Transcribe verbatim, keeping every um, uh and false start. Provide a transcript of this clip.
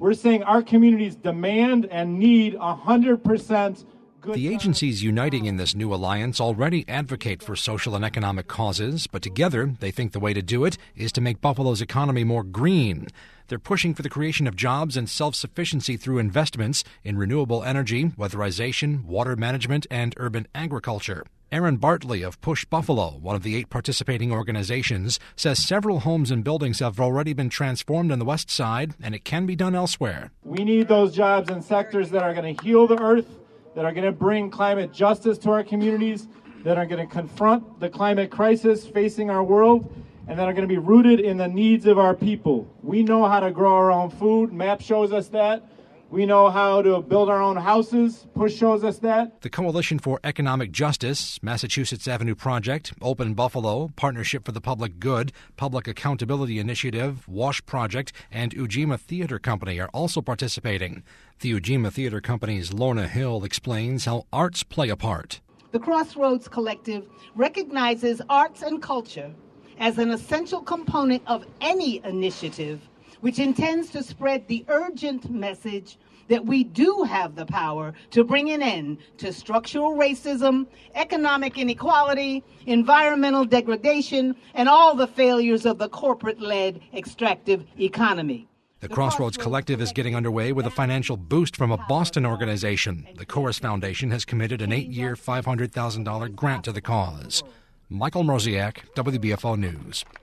We're saying our communities demand and need one hundred percent good. The agencies uniting in this new alliance already advocate for social and economic causes, but together they think the way to do it is to make Buffalo's economy more green. They're pushing for the creation of jobs and self-sufficiency through investments in renewable energy, weatherization, water management, and urban agriculture. Aaron Bartley of Push Buffalo, one of the eight participating organizations, says several homes and buildings have already been transformed on the west side, and it can be done elsewhere. We need those jobs in sectors that are going to heal the earth, that are going to bring climate justice to our communities, that are going to confront the climate crisis facing our world, and that are going to be rooted in the needs of our people. We know how to grow our own food. MAP shows us that. We know how to build our own houses. Push shows us that. The Coalition for Economic Justice, Massachusetts Avenue Project, Open Buffalo, Partnership for the Public Good, Public Accountability Initiative, WASH Project, and Ujima Theater Company are also participating. The Ujima Theater Company's Lorna Hill explains how arts play a part. The Crossroads Collective recognizes arts and culture as an essential component of any initiative which intends to spread the urgent message that we do have the power to bring an end to structural racism, economic inequality, environmental degradation, and all the failures of the corporate-led extractive economy. The Crossroads Collective is getting underway with a financial boost from a Boston organization. The Chorus Foundation has committed an eight-year, five hundred thousand dollars grant to the cause. Michael Mroziak, W B F O News.